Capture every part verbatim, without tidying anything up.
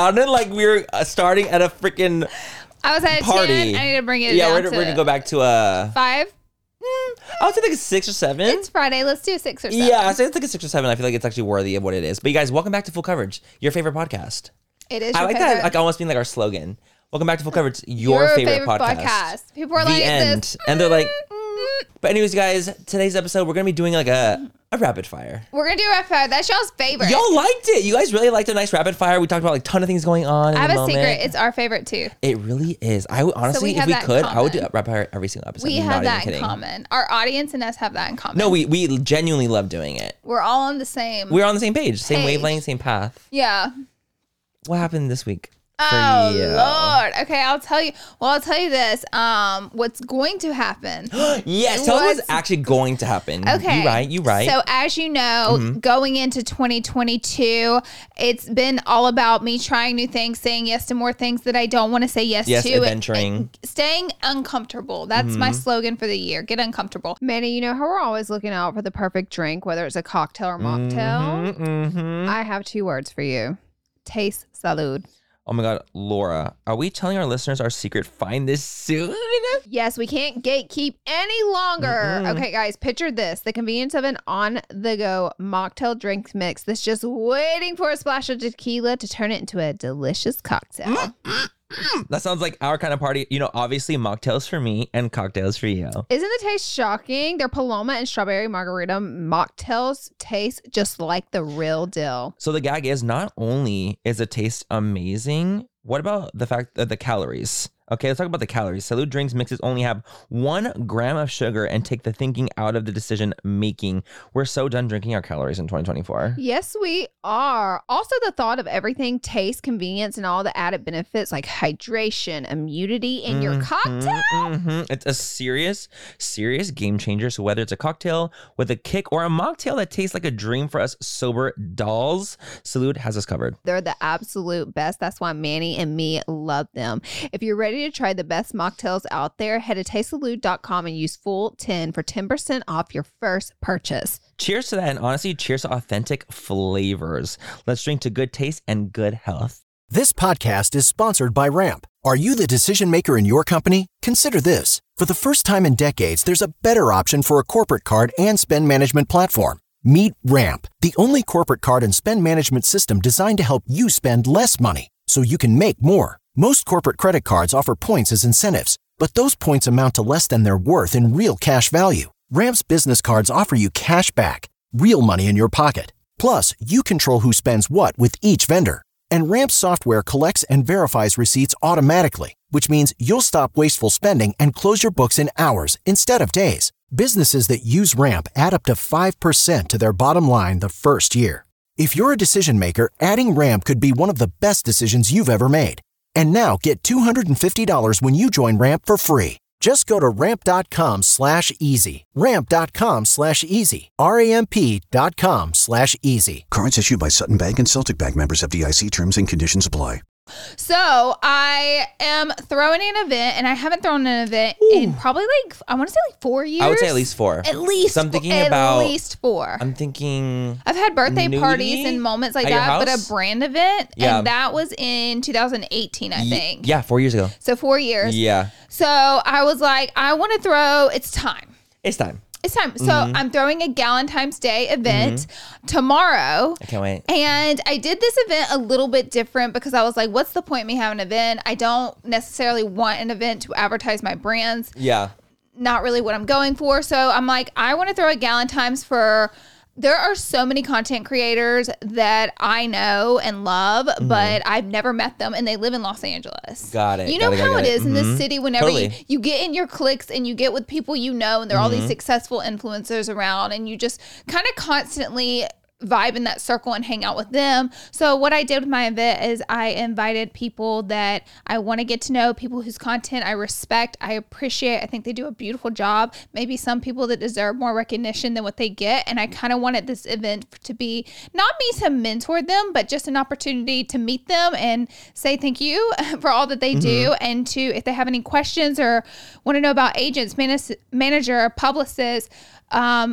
sounded like we were uh, starting at a freaking I was at a party. ten. I need to bring it yeah, down we're, to we're gonna go back to a five. Mm, I would say like a six or seven. It's Friday. Let's do a six or seven. Yeah, I say it's like a six or seven. I feel like it's actually worthy of what it is. But you guys, welcome back to Full Coverage, your favorite podcast. It is. I your like favorite. that, like almost being like our slogan. Welcome back to Full Coverage, your, Your favorite, favorite podcast. podcast. People are the like end, this. and they're like. But anyways, guys, today's episode we're gonna be doing like a a rapid fire. We're gonna do rapid fire. That's y'all's favorite. Y'all liked it. You guys really liked a nice rapid fire. We talked about like a ton of things going on. In I have the a moment. secret. It's our favorite too. It really is. I would, honestly, have if we that in could, I would do common. rapid fire every single episode. We I'm have not that even in kidding. common. Our audience and us have that in common. No, we we genuinely love doing it. We're all on the same. We're on the same page, same Page. wavelength, same path. yeah. What happened this week? Oh you? Lord. Okay, I'll tell you. Well, I'll tell you this. Um, what's going to happen? Yes, tell us what's What's- actually going to happen. Okay. You right, you right. So as you know, Mm-hmm. going into twenty twenty-two, it's been all about me trying new things, saying yes to more things that I don't want to say yes, Yes, to. adventuring. and staying uncomfortable. That's Mm-hmm. my slogan for the year. Get uncomfortable. Manny, you know how we're always looking out for the perfect drink, whether it's a cocktail or mocktail? Mm-hmm. I have two words for you. Taste salud. Oh my God, Laura, are we telling our listeners our secret? Find this soon. Yes, we can't gatekeep any longer. Mm-mm. Okay, guys, picture this. The convenience of an on-the-go mocktail drink mix that's just waiting for a splash of tequila to turn it into a delicious cocktail. That sounds like our kind of party. You know, obviously mocktails for me and cocktails for you. Isn't the taste shocking? Their Paloma and strawberry margarita mocktails taste just like the real deal. So the gag is not only is the taste amazing, what about the fact that the calories? Okay, let's talk about the calories. Salud drinks mixes only have one gram of sugar and take the thinking out of the decision making. We're so done drinking our calories in twenty twenty-four. Yes, we are. Also, the thought of everything, taste, convenience, and all the added benefits like hydration, immunity in your cocktail. Mhm. It's a serious, serious game changer. So whether it's a cocktail with a kick or a mocktail that tastes like a dream for us sober dolls, Salud has us covered. They're the absolute best. That's why Manny and me love them. If you're ready to try the best mocktails out there, head to taste salud dot com and use full ten for ten percent off your first purchase. Cheers to that, and honestly, cheers to authentic flavors. Let's drink to good taste and good health. This podcast is sponsored by Ramp. Are you the decision maker in your company? Consider this. For the first time in decades, there's a better option for a corporate card and spend management platform. Meet Ramp, the only corporate card and spend management system designed to help you spend less money so you can make more. Most corporate credit cards offer points as incentives, but those points amount to less than their worth in real cash value. Ramp's business cards offer you cash back, real money in your pocket. Plus, you control who spends what with each vendor. And Ramp's software collects and verifies receipts automatically, which means you'll stop wasteful spending and close your books in hours instead of days. Businesses that use Ramp add up to five percent to their bottom line the first year. If you're a decision maker, adding Ramp could be one of the best decisions you've ever made. And now get two hundred fifty dollars when you join Ramp for free. Just go to ramp.com slash easy. Ramp.com slash easy. R-A-M-P dot com slash easy. Cards issued by Sutton Bank and Celtic Bank, members of F D I C. Terms and conditions apply. So I am throwing an event, and I haven't thrown an event in probably like, I want to say like four years. I would say at least four. At least. So I'm thinking at about- least four. I'm thinking. I've had birthday Nudity parties and moments like at your that, but a house? brand event, Yeah. and that was in two thousand eighteen, I Ye- think. Yeah, four years ago. So four years. Yeah, So I was like, I want to throw. It's time. it's time. It's time. So Mm-hmm. I'm throwing a Galentine's Day event tomorrow. I can't wait. And I did this event a little bit different because I was like, what's the point of me having an event? I don't necessarily want an event to advertise my brands. Yeah. Not really what I'm going for. So I'm like, I want to throw a Galentine's for. There are so many content creators that I know and love, Mm-hmm. but I've never met them, and they live in Los Angeles. Got it. You know Got it, got how it, it got it. is in this Mhm. city whenever Totally. you, you get in your cliques and you get with people you know, and there are all Mm-hmm. these successful influencers around, and you just kind of constantly vibe in that circle and hang out with them. So what I did with my event is I invited people that I want to get to know, people whose content I respect, I appreciate. I think they do a beautiful job. Maybe some people that deserve more recognition than what they get. And I kind of wanted this event to be not me to mentor them, but just an opportunity to meet them and say thank you for all that they do. And to, if they have any questions or want to know about agents, man- manager, publicists, um,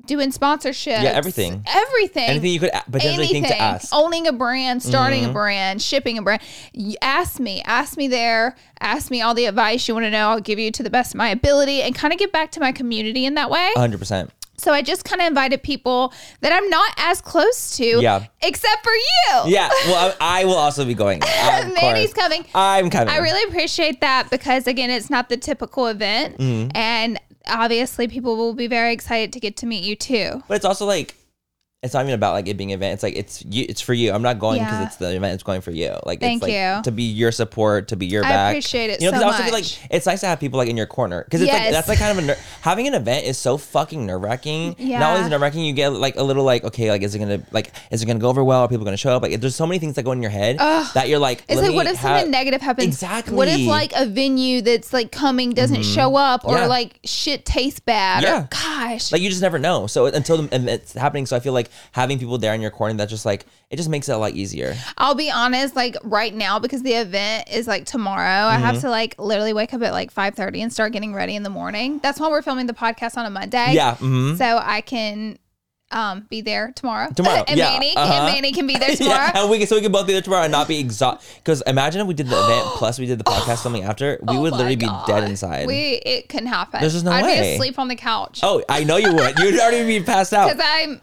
doing sponsorships. Yeah, everything. Everything. Anything you could a- potentially think to ask. Owning a brand, starting Mm-hmm. a brand, shipping a brand. You ask me. Ask me there. Ask me all the advice you want to know. I'll give you to the best of my ability and kind of give back to my community in that way. one hundred percent. So I just kind of invited people that I'm not as close to, Yeah. except for you. Yeah, well, I, I will also be going. Of Manny's course. coming. I'm coming. I really appreciate that because, again, it's not the typical event. Mm-hmm. And obviously, people will be very excited to get to meet you too. But it's also like, it's not even about like it being an event. It's like it's you. It's for you. I'm not going because Yeah. it's the event. It's going for you. Like Thank it's like you. to be your support, to be your I back. appreciate it You know, so 'cause I also feel much. like it's nice to have people like in your corner because it's like Yes. that's like kind of a ner- having an event is so fucking nerve wracking. Yeah. Not only is it nerve wracking, you get like a little like okay, like is it gonna like is it gonna go over well? Are people gonna show up? Like there's so many things that go in your head that you're like. It's let like, what me if have- something negative happens? Exactly. What if like a venue that's like coming doesn't show up or Yeah. like shit tastes bad? Yeah. Or, gosh. Like you just never know. So until the event's happening, so I feel like having people there in your corner that just like it just makes it a lot easier. I'll be honest, like right now, because the event is like tomorrow, I Mm-hmm. have to like literally wake up at like five thirty and start getting ready in the morning. That's why we're filming the podcast on a Monday. Yeah. Mm-hmm. So I can um be there tomorrow. Tomorrow, and yeah, Manny uh-huh. and Manny can be there tomorrow. Yeah, and we can, so we can both be there tomorrow and not be exhausted. Because imagine if we did the event plus we did the podcast filming after, we Oh would my literally God. be dead inside. We it couldn't happen. There's just no I'd be way. asleep on the couch. oh, I know you would. You'd already be passed out. Because I'm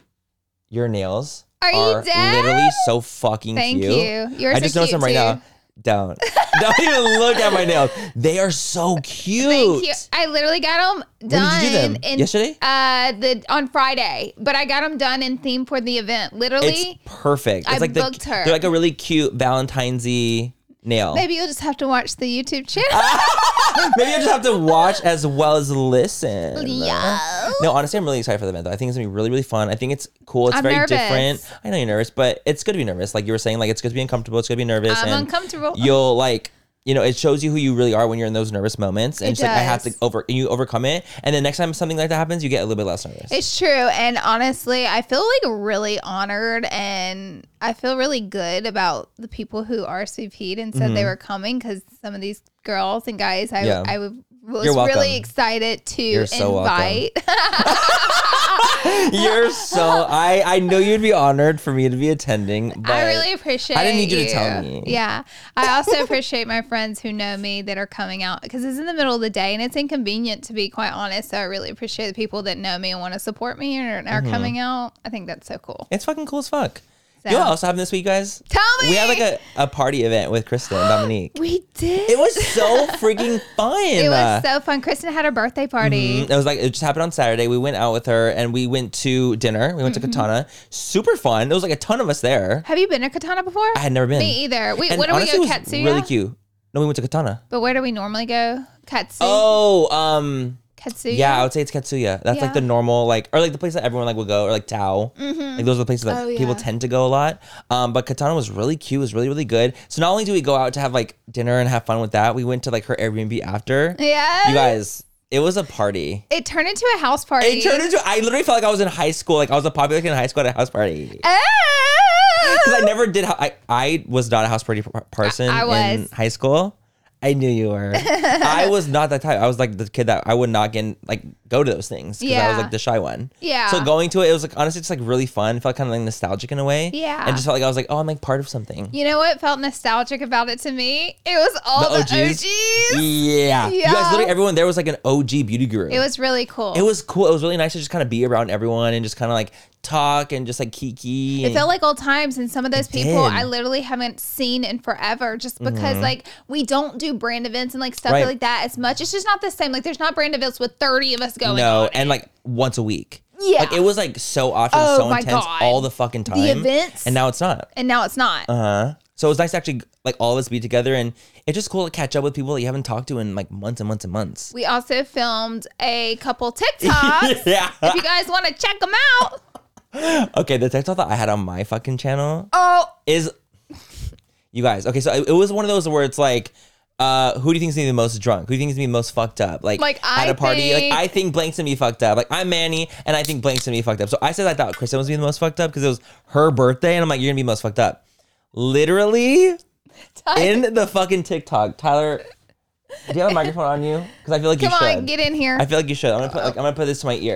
Your nails Are you dead? literally so fucking Thank cute. you. Yours I just are noticed cute them right too. now. Don't. Don't even look at my nails. They are so cute. Thank you. I literally got them done. When did you do them? in- Yesterday? Uh, the on Friday, but I got them done in theme for the event. Literally, It's perfect. It's I like booked the, her. They're like a really cute Valentine's-y nail. maybe you'll just have to watch the YouTube channel. Maybe I just have to watch as well as listen. Yeah. No, honestly, I'm really excited for the event though. I think it's gonna be really, really fun. I think it's cool. It's I'm very nervous. different. I know you're nervous, but it's good to be nervous. Like you were saying, like it's good to be uncomfortable. It's good to be nervous. I'm and uncomfortable. You'll like, you know, it shows you who you really are when you're in those nervous moments. And It it's like I have to does. over you overcome it. And then next time something like that happens, you get a little bit less nervous. It's true. And honestly, I feel like really honored and I feel really good about the people who R S V P'd and said they were coming because some of these girls and guys I, Mm-hmm. Yeah. I w- was You're welcome. really excited to You're so welcome. invite. You're so I I know you'd be honored for me to be attending. But I really appreciate I didn't need you to tell me. Yeah. I also appreciate my friends who know me that are coming out because it's in the middle of the day and it's inconvenient to be quite honest. So I really appreciate the people that know me and want to support me and are, are Mm-hmm. coming out. I think that's so cool. It's fucking cool as fuck. So- You know what else happened this week, guys? Tell me. We had like a, a party event with Kristen and Dominique. We did. It was so freaking fun. It was so fun. Kristen had her birthday party. It was like it just happened on Saturday. We went out with her and we went to dinner. We went Mm-hmm. to Katana. Super fun. There was like a ton of us there. Have you been to Katana before? I had never been. Me either. We, And what do we honestly, go? it was Katsuya? really cute. No, we went to Katana. But where do we normally go? Katsu. Oh, um, Katsuya. yeah, I would say it's Katsuya. That's Yeah. like the normal, like, or like the place that everyone like would go, or like Tao. Like those are the places that Oh, people yeah. tend to go a lot. Um, but Katana was really cute. It was really, really good. So not only do we go out to have like dinner and have fun with that, we went to like her Airbnb after. Yeah. You guys, it was a party. It turned into a house party. It turned into, I literally felt like I was in high school. Like I was a popular kid in high school at a house party. Ah! Because I never did, ho- I, I was not a house party p- person I- I in was. high school. I knew you were. I was not that type. I was like the kid that I would not get like go to those things because I was Yeah. like the shy one. Yeah. So going to it, it was like honestly just like really fun. It felt kind of like nostalgic in a way. Yeah. And just felt like I was like, oh, I'm like part of something. You know what felt nostalgic about it to me? It was all the, The O Gs. O Gs? Yeah. You Yeah. guys, literally everyone there was like an O G beauty guru. It was really cool. It was cool. It was really nice to just kind of be around everyone and just kind of like talk and just like kiki. It felt like old times, and some of those people did. I literally haven't seen in forever just because like we don't do brand events and like stuff Right. like that as much. It's just not the same. Like there's not brand events with thirty of us going no, on. and like once a week. Yeah. Like it was like so often, Oh so my intense God. all the fucking time. The events. And now it's not. and now it's not. Uh huh. So it was nice to actually like all of us be together, and it's just cool to catch up with people that you haven't talked to in like months and months and months. We also filmed a couple TikToks. Yeah. If you guys want to check them out. Okay, the TikTok that I had on my fucking channel Oh, is, you guys. Okay, so it, it was one of those where it's like, uh, who do you think's gonna be the most drunk? Who do you think's gonna be the most fucked up? Like, Like, at I a party, think- like I think blank's gonna be fucked up. Like I'm Manny, and I think blank's gonna be fucked up. So I said I thought Kristen was gonna be the most fucked up because it was her birthday, and I'm like, you're gonna be most fucked up. Literally, in the fucking TikTok, Tyler. Do you have a microphone on you? Because I feel like come you should. on, get in here. I feel like you should. I'm gonna put like I'm gonna put this to my ear.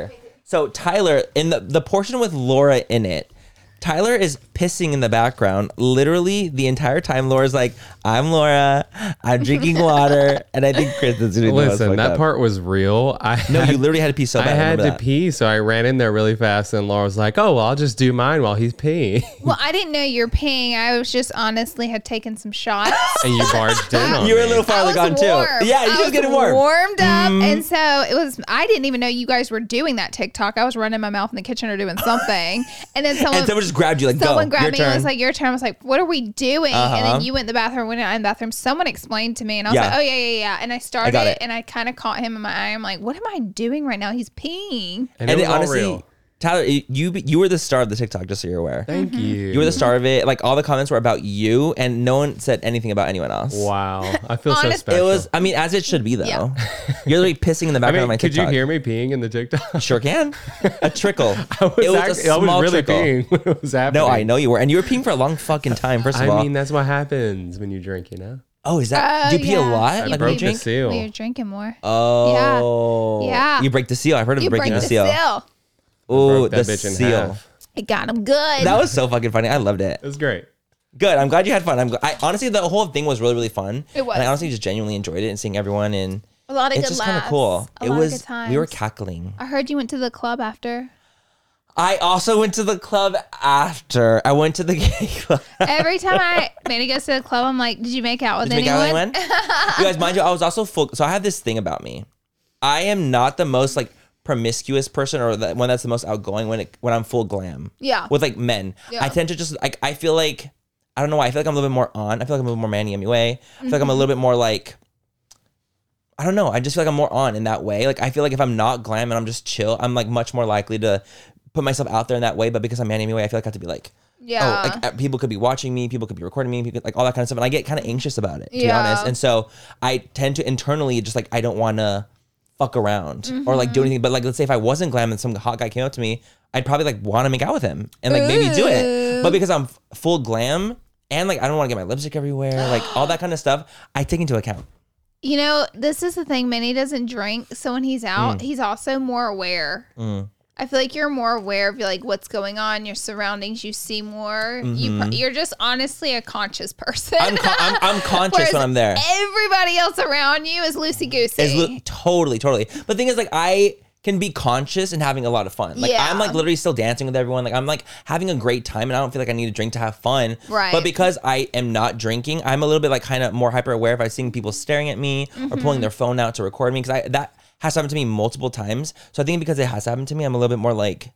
So Tyler, in the, the portion with Laura in it, Tyler is pissing in the background. Literally the entire time, Laura's like, I'm Laura. I'm drinking water. And I think Chris is doing Listen, that up. part was real. I No, had, you literally had to pee so bad. I had to that. pee, so I ran in there really fast. And Laura was like, oh, well, I'll just do mine while he's peeing. Well, I didn't know you were peeing. I was just honestly had taken some shots. And you barged in on You were a me. little farther gone too. warm. Yeah, you I just was getting warm. warmed up. Mm. And so it was, I didn't even know you guys were doing that TikTok. I was running my mouth in the kitchen or doing something. And then someone, And someone just grabbed you like, someone go, grabbed your me turn. and was like, your turn. I was like, what are we doing? Uh-huh. And then you went in the bathroom, went in the bathroom. Someone explained to me and I was Yeah. like, oh yeah, yeah, yeah. And I started I got it. and I kind of caught him in my eye. I'm like, what am I doing right now? He's peeing. And, and it it was all honestly, real. Tyler, you you were the star of the TikTok, just so you're aware. Thank you. You were the star of it. Like all the comments were about you, and no one said anything about anyone else. Wow. I feel so Honest- special. It was, I mean, as it should be though. Yeah. You're literally pissing in the I background mean, of my could TikTok. you hear me peeing in the TikTok? Sure can. A trickle. I was, it was actually, a I was small really trickle. peeing when it was happening. No, I know you were, and you were peeing for a long fucking time. First of I all, mean, that's what happens when you drink, you know? oh, is that? Oh, do you pee yeah. a lot? I Like when broke you the drink? seal. Well, you're drinking more. Oh, Yeah. You break the seal. I've heard of You breaking break the the seal. seal. Oh, Broke that the bitch in seal. half. It got him good. That was so fucking funny. I loved it. It was great. Good. I'm glad you had fun. I'm. gl- I honestly, the whole thing was really, really fun. It was. And I honestly just genuinely enjoyed it and seeing everyone, and a lot of it's good just kind of laughs. cool. A it lot was. of good times. We were cackling. I heard you went to the club after. I also went to the club after. I went to the gay club. Every time I Manny goes to the club, I'm like, did you make out with Did you make out anyone? with anyone? You guys, mind you, I was also full. So I have this thing about me. I am not the most like promiscuous person or the one that's the most outgoing when it when I'm full glam. Yeah. With like men, Yeah. I tend to just like I feel like I don't know why I feel like I'm a little bit more on. I feel like I'm a little more Manny anyway. I feel like I'm a little bit more like. I don't know. I just feel like I'm more on in that way. Like I feel like if I'm not glam and I'm just chill, I'm like much more likely to put myself out there in that way. But because I'm Manny anyway, I feel like I have to be like, Yeah. oh, like uh, people could be watching me, people could be recording me, people, like all that kind of stuff, and I get kind of anxious about it, to Yeah. be honest. And so I tend to internally just like I don't want to fuck around or like do anything. But like let's say if I wasn't glam and some hot guy came up to me, I'd probably like want to make out with him and like maybe do it. But because I'm f- full glam and like I don't want to get my lipstick everywhere, like all that kind of stuff, I take into account. You know, this is the thing. Manny doesn't drink, so when he's out, Mm. he's also more aware. I feel like you're more aware of like what's going on, your surroundings. You see more. You pro- you're just honestly a conscious person. Mm-hmm. I'm con- I'm, I'm conscious Whereas when I'm there. Everybody else around you is loosey goosey. Is li- totally, totally. But the thing is, like, I can be conscious and having a lot of fun. Like, Yeah. I'm like literally still dancing with everyone. Like, I'm like having a great time, and I don't feel like I need to drink to have fun. Right. But because I am not drinking, I'm a little bit like kind of more hyper aware if I see people staring at me or pulling their phone out to record me because I that has happened to me multiple times. So I think because it has happened to me, I'm a little bit more like.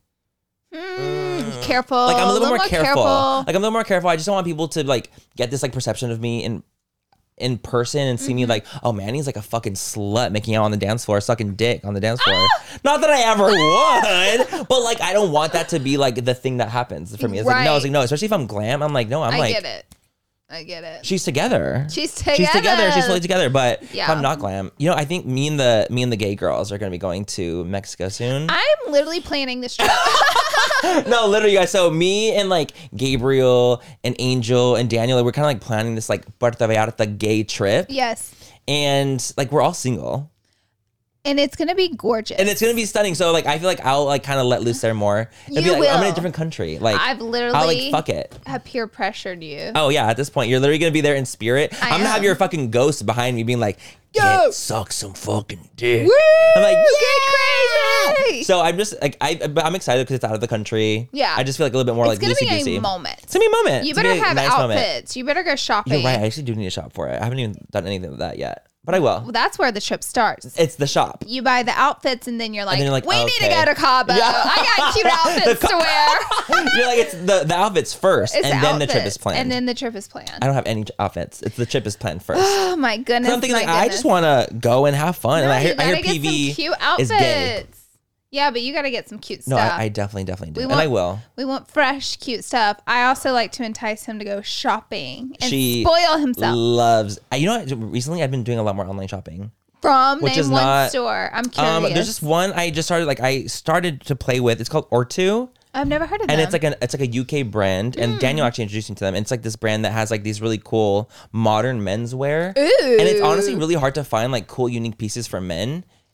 Mm, careful. Like I'm a little, more, more careful. Like I'm a little more careful. I just don't want people to like get this like perception of me in in person and see me like, oh man, he's like a fucking slut making out on the dance floor, sucking dick on the dance floor. Not that I ever would, but like I don't want that to be like the thing that happens for me. It's like no, it's like no, especially if I'm glam. I'm like no, I'm I like get it. I get it. she's together. She's She's together. together. She's fully together. But if Yeah. I'm not glam, you know, I think me and the me and the gay girls are gonna be going to Mexico soon. I'm literally planning this trip. No, literally, guys. So me and like Gabriel and Angel and Daniel, we're kind of like planning this like Puerto Vallarta gay trip, Yes. and like we're all single, And it's going to be gorgeous. and it's gonna be stunning. So like I feel like I'll like kind of let loose there more. It'll You be like I'm in a will. different country. Like I've literally I'll like fuck it. have peer pressured you. Oh yeah, at this point you're literally gonna be there in spirit. I I'm gonna have am. your fucking ghost behind me being like, Yo! "Get suck some fucking dick." Woo! I'm like, Get crazy. so I'm just like I, but I'm excited because it's out of the country. Yeah. I just feel like a little bit more It's like going to loosey be goosey. a moment. It's gonna be a moment. You It's gonna better be a have nice outfits. moment. You better go shopping. You're right. I actually do need to shop for it. I haven't even done anything with that yet, but I will. Well, that's where the trip starts. It's the shop. You buy the outfits and then you're like, then you're like, we need to okay. go to Cabo. Yeah. I got cute outfits The to wear. You're like it's the, the outfits first, It's and then the trip outfits, is planned. And then the trip is planned. I don't have any outfits. It's the trip is planned first. Oh my goodness. So I'm thinking my like I goodness. just want to go and have fun, and No, I hear you I hear gotta get P V some cute is gay. outfits. Yeah, but you got to get some cute No, stuff. I, I definitely definitely do, We and want- I will. We want fresh, cute stuff. I also like to entice him to go shopping and She spoil himself. Loves. I, you know what? Recently, I've been doing a lot more online shopping. From which name is one not- store. I'm curious. Um, there's just one I just started like I started to play with. It's called Ortu. I've never heard of And them. it's like an it's like a U K brand, and Daniel actually introduced me to them. And it's like this brand that has like these really cool modern menswear, Ooh. and it's honestly really hard to find like cool, unique pieces for men.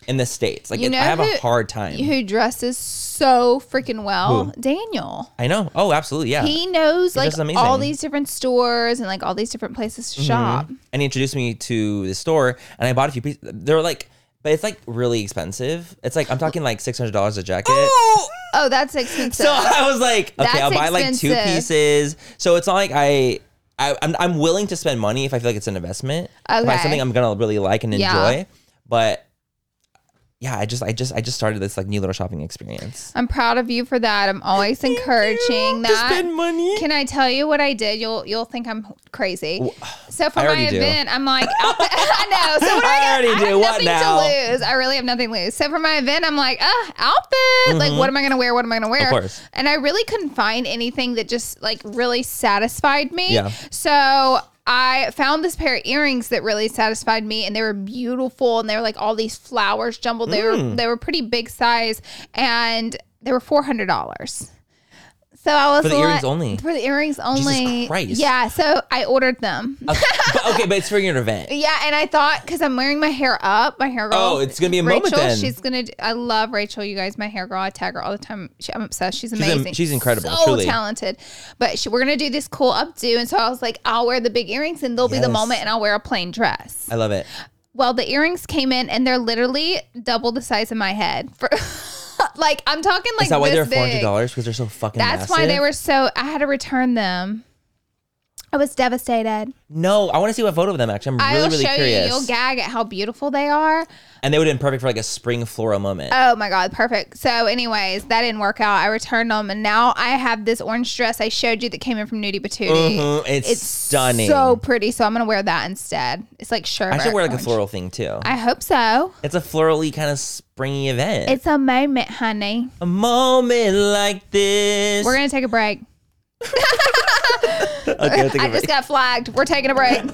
in the States. Like You it, know I have who- a hard time. Who dresses so freaking well? Who? Daniel. I know. Oh, absolutely. Yeah. He knows He like dresses amazing. all these different stores and like all these different places to shop. And he introduced me to the store, and I bought a few pieces. They were like, but it's like really expensive. It's like I'm talking like six hundred dollars a jacket. Oh, that's expensive. So I was like, okay, That's I'll buy like two expensive. pieces. So it's not like I, I I'm, I'm willing to spend money if I feel like it's an investment. If Okay. it's something I'm gonna really like and Yeah. enjoy. But yeah, I just I just I just started this like new little shopping experience. I'm proud of you for that. I'm always encouraging To that. spend money. Can I tell you what I did? You'll you'll think I'm crazy. So for I my already do. event, I'm like, out the- I know. So what do I I, already I do. have What nothing now? to lose. I really have nothing to lose. So for my event, I'm like, ah, outfit. Like, what am I gonna wear? What am I gonna wear? Mm-hmm. Of course. And I really couldn't find anything that just like really satisfied me. Yeah. So I found this pair of earrings that really satisfied me, and they were beautiful, and they were like all these flowers jumbled. They Mm. were they were pretty big size, and they were four hundred dollars. So I was For the like- earrings only? For the earrings only. Christ. Yeah. So I ordered them. Okay, but, okay, but it's for your event. Yeah, and I thought because I'm wearing my hair up, my hair girl. Oh, it's gonna be a moment Rachel, then. she's gonna. Do, I love Rachel. You guys, my hair girl. I tag her all the time. She, I'm obsessed. She's am- amazing. she's incredible, So truly. talented. But she, we're gonna do this cool updo, and so I was like, I'll wear the big earrings, and they'll be the Yes. moment, and I'll wear a plain dress. I love it. Well, the earrings came in, and they're literally double the size of my head. For like, I'm talking like Is that why this they're four hundred big. dollars? Because they're so fucking. That's massive? why they were so. I had to return them. I was devastated. No, I want to see what photo of them. Actually, I'm I really will really show curious. you. You'll gag at how beautiful they are. And they would have been perfect for like a spring floral moment. Oh my God, perfect. So anyways, that didn't work out. I returned them, and now I have this orange dress I showed you that came in from Nudie Patootie. Mhm, It's, It's stunning. so pretty. So I'm going to wear that instead. It's like sherbet. I should wear like orange. a floral thing too. I hope so. It's a florally kind of springy event. It's a moment, honey. a moment like this. We're going to take a break. okay, I'll take a I break. just got flagged. We're taking a break.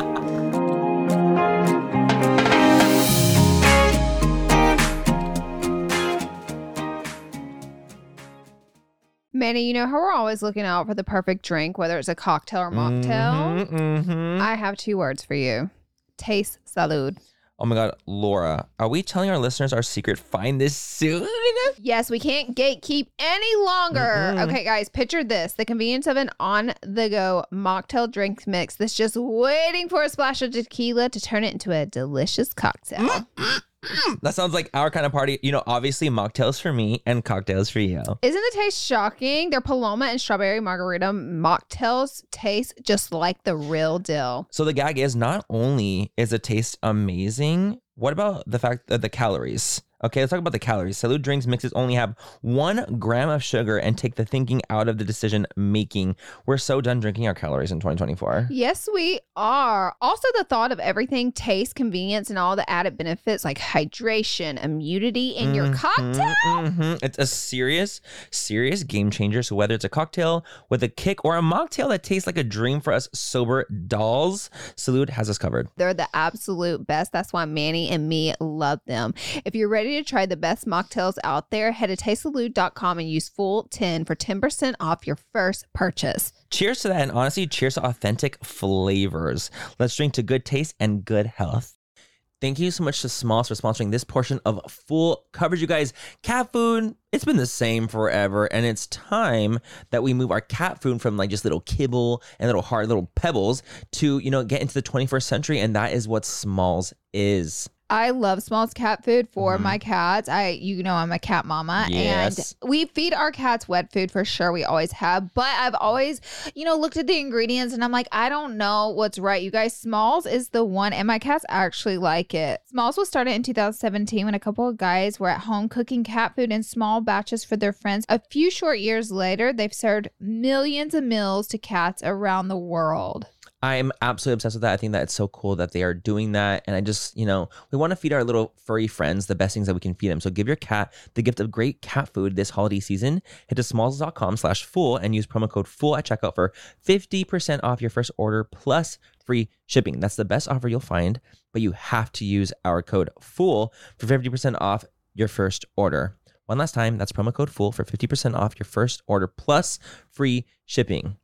Manny, you know how we're always looking out for the perfect drink, whether it's a cocktail or mocktail? Mhm. I have two words for you. Taste salud. Oh my God, Laura, are we telling our listeners our secret? Find this soon. Yes, we can't gatekeep any longer. Mm-mm. Okay, guys, picture this. The convenience of an on-the-go mocktail drink mix that's just waiting for a splash of tequila to turn it into a delicious cocktail. That sounds like our kind of party. You know, obviously mocktails for me and cocktails for you. Isn't the taste shocking? Their Paloma and Strawberry Margarita mocktails taste just like the real deal. So the gag is not only is the taste amazing, what about the fact that the calories? Okay, let's talk about the calories. Salud drinks mixes only have one gram of sugar and take the thinking out of the decision making. We're so done drinking our calories in twenty twenty-four. Yes, we are. Also, the thought of everything, taste, convenience, and all the added benefits like hydration, immunity in your Mhm, cocktail. mhm. It's a serious, serious game changer. So whether it's a cocktail with a kick or a mocktail that tastes like a dream for us sober dolls, Salud has us covered. They're the absolute best. That's why Manny and me love them. If you're ready to try the best mocktails out there, head to taste salud dot com and use full ten for ten percent off your first purchase. Cheers to that. And honestly, cheers to authentic flavors. Let's drink to good taste and good health. Thank you so much to Smalls for sponsoring this portion of full coverage, you guys. Cat food, it's been the same forever, and it's time that we move our cat food from like just little kibble and little hard little pebbles to, you know, get into the twenty-first century, and that is what Smalls is. I love Smalls cat food for my cats. I, you know, I'm a cat mama, Yes. and we feed our cats wet food for sure. We always have, but I've always, you know, looked at the ingredients and I'm like, I don't know what's right. You guys, Smalls is the one, and my cats actually like it. Smalls was started in two thousand seventeen when a couple of guys were at home cooking cat food in small batches for their friends. A few short years later, they've served millions of meals to cats around the world. I'm absolutely obsessed with that. I think that it's so cool that they are doing that. And I just, you know, we want to feed our little furry friends the best things that we can feed them. So give your cat the gift of great cat food this holiday season. Head to smalls dot com slash full and use promo code full at checkout for fifty percent off your first order plus free shipping. That's the best offer you'll find, but you have to use our code FULL for fifty percent off your first order. One last time, that's promo code FULL for fifty percent off your first order plus free shipping.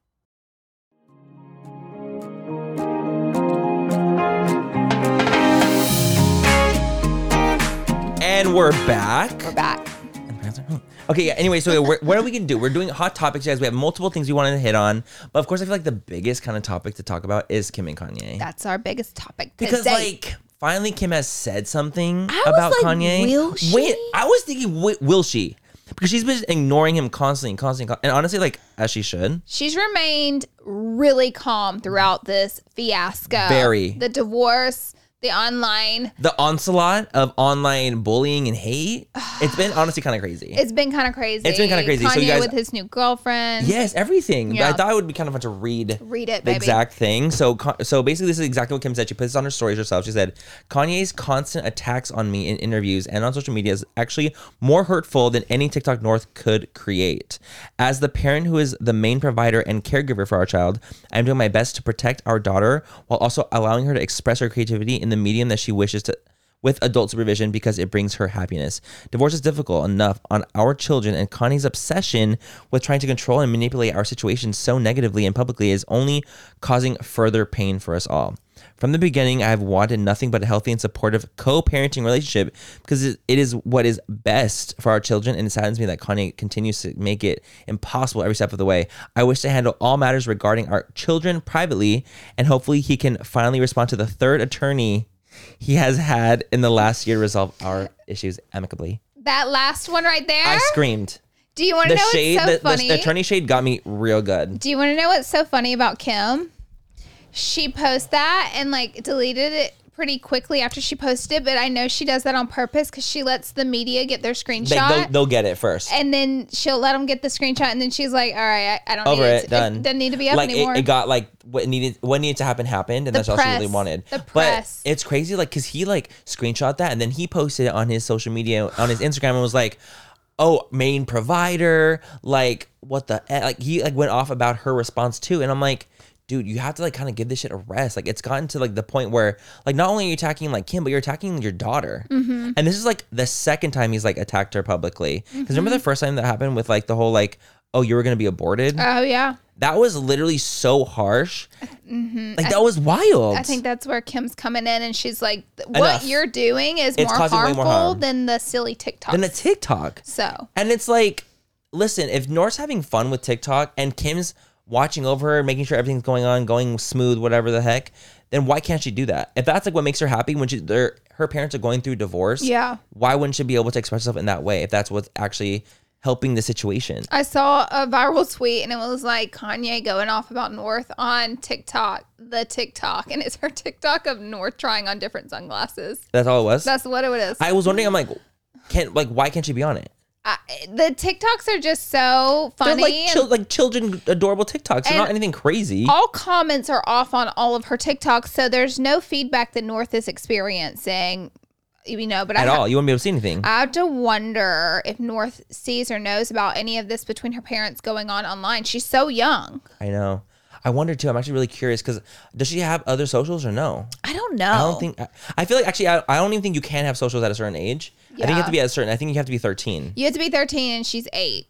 And we're back. We're back. Okay, yeah, anyway, so we're, what are we going to do? We're doing hot topics, guys. We have multiple things we wanted to hit on. But of course, I feel like the biggest kind of topic to talk about is Kim and Kanye. That's our biggest topic today. Because, like, finally Kim has said something I was about like, Kanye. will she? Wait, I was thinking, wait, will she? Because she's been ignoring him constantly, constantly, and honestly, like, as she should. She's remained really calm throughout this fiasco. Very. The divorce, the online. The onslaught of online bullying and hate, it's been honestly kind of crazy. It's been kind of crazy. It's been kinda crazy. Kanye So you guys- with his new girlfriend. Yes, everything. Yeah. I thought it would be kind of fun to read, Read it, the baby. exact thing. So, so basically, this is exactly what Kim said. She put this on her stories herself. She said, "Kanye's constant attacks on me in interviews and on social media is actually more hurtful than any TikTok North could create. As the parent who is the main provider and caregiver for our child, I'm doing my best to protect our daughter while also allowing her to express her creativity in the medium that she wishes to." With adult supervision because it brings her happiness. Divorce is difficult enough on our children, and Kanye's obsession with trying to control and manipulate our situation so negatively and publicly is only causing further pain for us all. From the beginning, I have wanted nothing but a healthy and supportive co-parenting relationship because it is what is best for our children, and it saddens me that Kanye continues to make it impossible every step of the way. I wish to handle all matters regarding our children privately, and hopefully he can finally respond to the third attorney he has had in the last year to resolve our issues amicably." That last one right there. I screamed. Do you want to The know shade, what's so the, funny? the attorney shade got me real good. Do you want to know what's so funny about Kim? She posted that and like deleted it pretty quickly after she posted it, but I know she does that on purpose because she lets the media get their They, screenshot. they'll, they'll get it first. And then she'll let them get the screenshot, and then she's like, "All right, I, I don't Over need it, it. done. It doesn't need to be up like anymore." It, it got like what needed what needed to happen happened, and The that's all she really press. wanted. The press. But it's crazy, like, cause he like screenshot that, and then he posted it on his social media, on his Instagram, and was like, "Oh, main provider, like what the eh-" like he like went off about her response too, and I'm like, dude, you have to like kind of give this shit a rest. Like it's gotten to like the point where like not only are you attacking like Kim, but you're attacking your daughter. Mm-hmm. And this is like the second time he's like attacked her publicly. Because remember the first time that happened with like the whole like, oh, you were gonna be aborted. oh yeah, That was literally so harsh. Like that was wild. I think that's where Kim's coming in, and she's like, "What Enough. you're doing is It's more causing way harmful more harm. than the silly TikTok." then a TikTok. so And it's like, listen, if North's having fun with TikTok and Kim's watching over her, making sure everything's going on, going smooth, whatever the heck, then why can't she do that? If that's like what makes her happy when she, they're, her parents are going through divorce, Yeah. why wouldn't she be able to express herself in that way if that's what's actually helping the situation? I saw a viral tweet, and it was like Kanye going off about North on TikTok, the TikTok, and it's her TikTok of North trying on different sunglasses. That's all it was? That's what it is. I was wondering, I'm like, can like why can't she be on it? I, the TikToks are just so They're funny. like, and chil- like children, adorable TikToks. They're And not anything crazy. all comments are off on all of her TikToks, so there's no feedback that North is experiencing, you know. But At I ha- all. You wouldn't be able to see anything. I have to wonder if North sees or knows about any of this between her parents going on online. She's so young. I know. I wonder too. I'm actually really curious because does she have other socials or no? I don't know. I don't think. I, I feel like actually, I, I don't even think you can have socials at a certain age. I think you Yeah. have to be at a certain. I think you have to be thirteen. You have to be thirteen, and she's eight.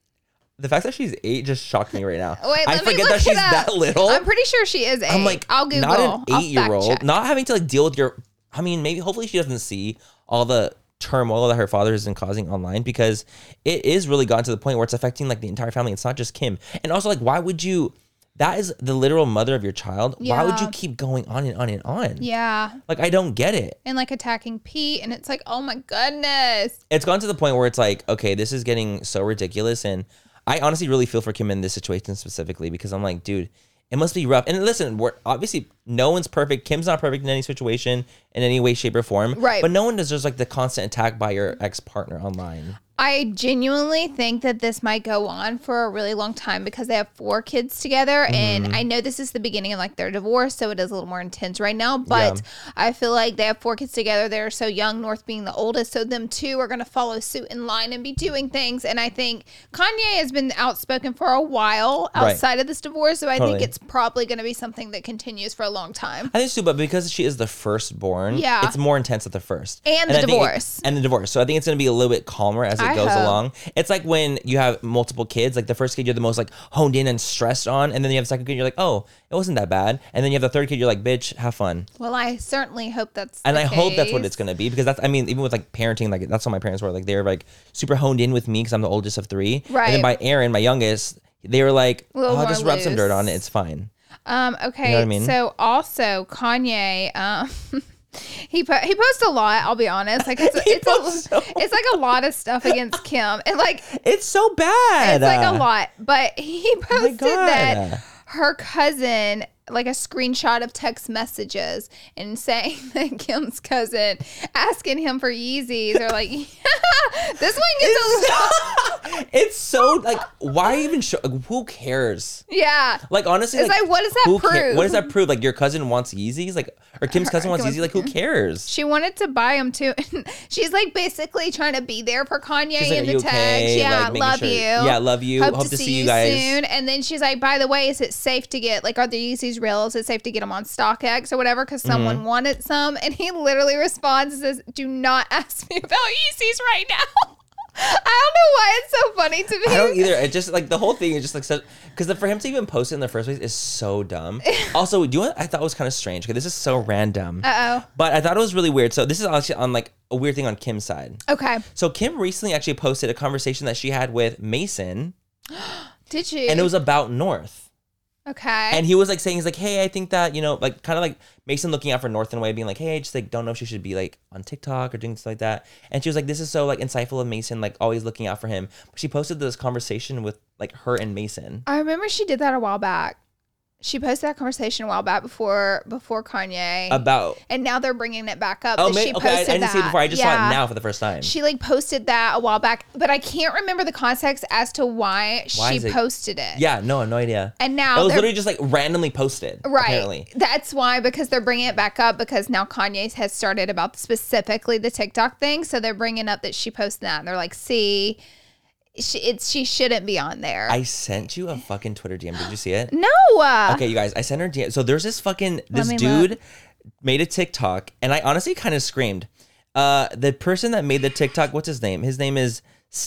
The fact that she's eight just shocked me right now. Wait, I let me forget look that it she's up. that little. I'm pretty sure she is eight. I'm like, I'll Google. not an I'll fact eight-year-old, check. not having to like deal with your. I mean, maybe hopefully she doesn't see all the turmoil that her father has been causing online because it is really gotten to the point where it's affecting like the entire family. It's not just Kim, and also like, why would you? That is the literal mother of your child. Why would Yeah. you keep going on and on and on? Yeah. Like I don't get it. And like attacking Pete, and it's like, oh my goodness. It's gone to the point where it's like, okay, this is getting so ridiculous. And I honestly really feel for Kim in this situation specifically because I'm like, dude, it must be rough. And listen, we're obviously no one's perfect. Kim's not perfect in any situation, in any way, shape, or form. Right. But no one deserves like the constant attack by your ex-partner online. I genuinely think that this might go on for a really long time because they have four kids together. Mm-hmm. And I know this is the beginning of like their divorce, so it is a little more intense right now. But Yeah. I feel like they have four kids together. They're so young, North being the oldest. So them two are going to follow suit in line and be doing things. And I think Kanye has been outspoken for a while Right. outside of this divorce. So I Totally. think it's probably going to be something that continues for a long time. I think so, but because she is the firstborn, Yeah. it's more intense at the first. And the I think it- divorce. and the divorce. So I think it's going to be a little bit calmer as it I it goes hope. along. It's like when you have multiple kids. Like the first kid, you're the most like honed in and stressed on, and then you have the second kid, you're like, oh, it wasn't that bad, and then you have the third kid, you're like, bitch, have fun. Well, I certainly hope that's And the I hope that's what case. it's gonna be, because that's, I mean, even with like parenting, like that's what my parents were like. They were like super honed in with me because I'm the oldest of three. Right. And then by Aaron, my youngest, they were like, A little oh, more just rub some dirt on it. loose. It's fine. Um, okay, You know what I mean? so also Kanye, um, he po- he posts a lot. I'll be honest, like it's it's posts a, so it's like a lot of stuff against Kim, and like It's so bad. it's like a lot. But he my posted God. that her cousin, like a screenshot of text messages, and saying that Kim's cousin asking him for Yeezys, or like, yeah, this one gets a little, It's so like, why even show? Like, who cares? yeah. Like honestly, It's like, what does that who ca- prove? what does that prove? Like your cousin wants Yeezys, like, or Kim's cousin wants Kim- Yeezys. Like, who cares? She wanted to buy him too. She's like basically trying to be there for Kanye She's like, in "Are the you text. okay?" Yeah, Like, making love sure- you. yeah, love you. Hope, Hope to, to see, see you you guys. soon. And then she's like, by the way, is it safe to get, like, are the Yeezys real? Is it safe to get them on StockX or whatever? Because someone Mm-hmm. wanted some. And he literally responds and says, do not ask me about Yeezys right now. I don't know why it's so funny to me. I don't either. It just like the whole thing is just like so, because for him to even post it in the first place is so dumb. Also, do you know what I thought was kind of strange? Okay, this is so random. Uh-oh. But I thought it was really weird. So this is actually on like a weird thing on Kim's side. Okay. So Kim recently actually posted a conversation that she had with Mason, Did you? and it was about North. okay. And he was like saying, he's like, hey, I think that, you know, like kind of like Mason looking out for North in a way, being like, hey, I just like don't know if she should be like on TikTok or doing stuff like that. And she was like, this is so like insightful of Mason, like always looking out for him. But she posted this conversation with like her and Mason. I remember she did that a while back. She posted that conversation a while back before before Kanye. About And now they're bringing it back up. oh, that may- she okay, I, I posted didn't that. see it before. I just saw Yeah. it now for the first time. She like posted that a while back, but I can't remember the context as to why, Why she is it- posted it. yeah, no, no idea. And now it was they're- literally just like randomly posted. Right. Apparently. That's why, because they're bringing it back up because now Kanye has started about specifically the TikTok thing. So they're bringing up that she posted that. And they're like, see, she, it's, she shouldn't be on there. I sent you a fucking Twitter D M. Did you see it? no. Uh, Okay, you guys, I sent her D M. So there's this fucking this me dude look. made a TikTok, and I honestly kind of screamed. Uh, the person that made the TikTok, what's his name? His name is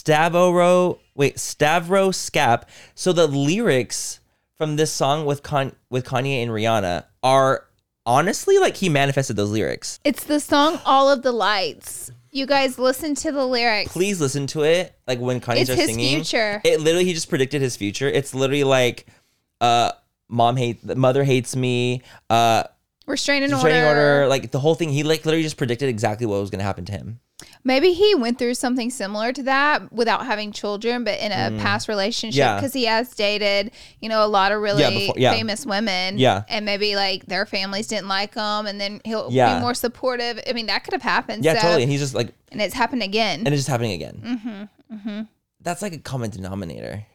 Stavro. Wait, Stavro Scap. So the lyrics from this song with Con- with Kanye and Rihanna are honestly like he manifested those lyrics. It's the song All of the Lights. You guys listen to the lyrics. Please listen to it. Like when Kanye It's starts his singing, future. It literally he just predicted his future. It's literally like, uh, mom hate, mother hates me. Uh. Restraining order. Restraining order, like the whole thing, he like literally just predicted exactly what was going to happen to him. Maybe he went through something similar to that without having children, but in a past relationship, Yeah. because he has dated, you know, a lot of really Yeah, before- yeah. famous women. Yeah. And maybe like their families didn't like him, and then he'll Yeah. be more supportive. I mean, that could have happened. Yeah, so- totally. And he's just like, And it's happened again. and it's just happening again. Mm-hmm, mm-hmm. That's like a common denominator.